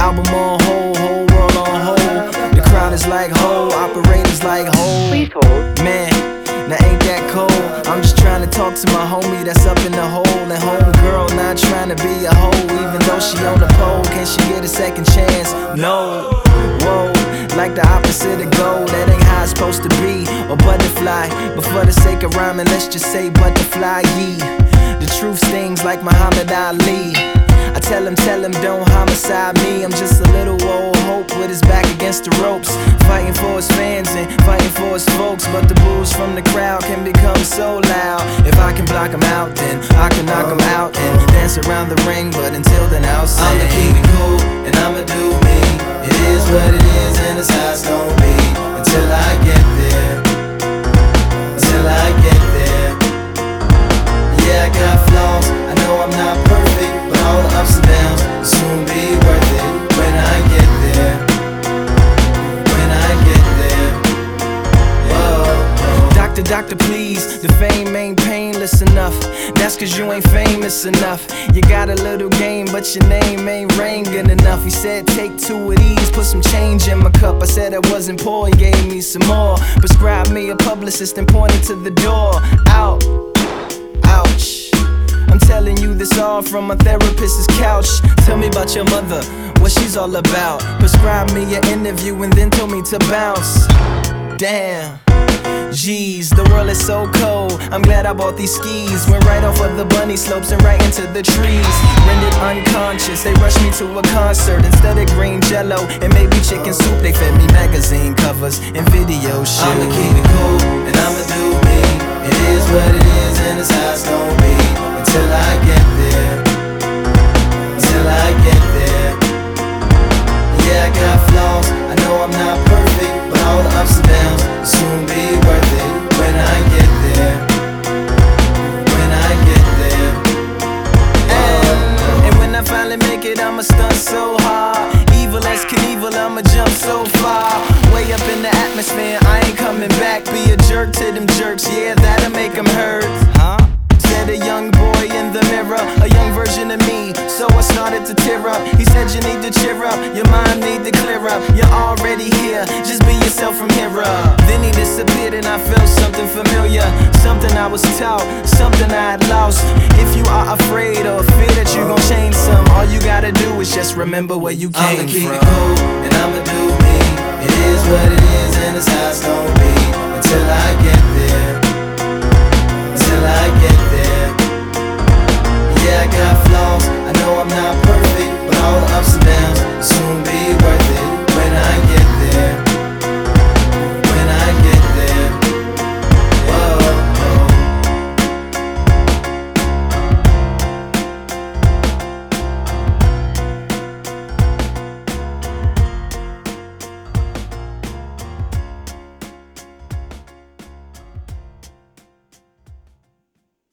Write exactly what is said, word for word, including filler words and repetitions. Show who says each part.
Speaker 1: Album on hold, whole world on hold. The crowd is like hold, operators like hold.
Speaker 2: Please hold.
Speaker 1: Man, now ain't that cold? I'm just trying to talk to my homie that's up in the hole. And homegirl not trying to be a hoe, even though she on the pole. Can she get a second chance? No. Whoa, like the opposite of gold. That ain't how it's supposed to be. Or butterfly, but for the sake of rhyming, let's just say butterfly, yee. The truth stings like Muhammad Ali. I tell him, tell him, don't homicide me. I'm just a little old hope with his back against the ropes, fighting for his fans and fighting for his folks. But the boos from the crowd can become so loud. If I can block them out, then I can knock them out and dance around the ring. But until then, I'll say
Speaker 3: I'ma keep it cool and I'ma do me. It is what it is and it's how it's gon' be until I get there. Until I get there. Yeah, I got flaws, I know I'm not perfect, but all the ups and downs will soon be worth it when I get there. When I get there. Whoa.
Speaker 1: Doctor, doctor, please, the fame ain't painless enough. That's cause you ain't famous enough. You got a little game, but your name ain't ringing enough. He said take two of these, put some change in my cup. I said I wasn't poor, he gave me some more. Prescribed me a publicist and pointed to the door. Out, ouch. I'm telling you this all from a therapist's couch. Tell me about your mother, what she's all about. Prescribed me an interview and then told me to bounce. Damn. Jeez, the world is so cold. I'm glad I bought these skis. Went right off of the bunny slopes and right into the trees. Rendered unconscious, they rushed me to a concert. Instead of green jello and maybe chicken soup, they fed me magazine covers and video shoots.
Speaker 3: I'ma keep it cool and I'ma do me. It is what it is and it's how it's gon' be until I get there. Until I get there. Yeah, I got flaws, I know I'm not perfect, but all the ups and downs will soon be worth it when I get there. When I get there.
Speaker 1: And, and when I finally make it, I'ma stunt so hard. Evil as Knievel, I'ma jump so far. Way up in the atmosphere, I ain't coming back. Be a jerk to them jerks, yeah, that'll make them hurt. Huh? Said a young boy in the mirror, a young version of me, so I started to tear up. He said you need to cheer up, your mind need to clear up. You're already here, just be yourself from here up. Then he disappeared and I felt something familiar, something I was taught, something I had lost. If you are afraid or fear that you gon' change some, all you gotta do is just remember where you came
Speaker 3: I'ma keep
Speaker 1: from.
Speaker 3: it cool and I'ma do me. It is what it is and it's how it's gon' be until I get there. Until I get there. Yeah, I got flaws, I know I'm not perfect, but all the ups and downs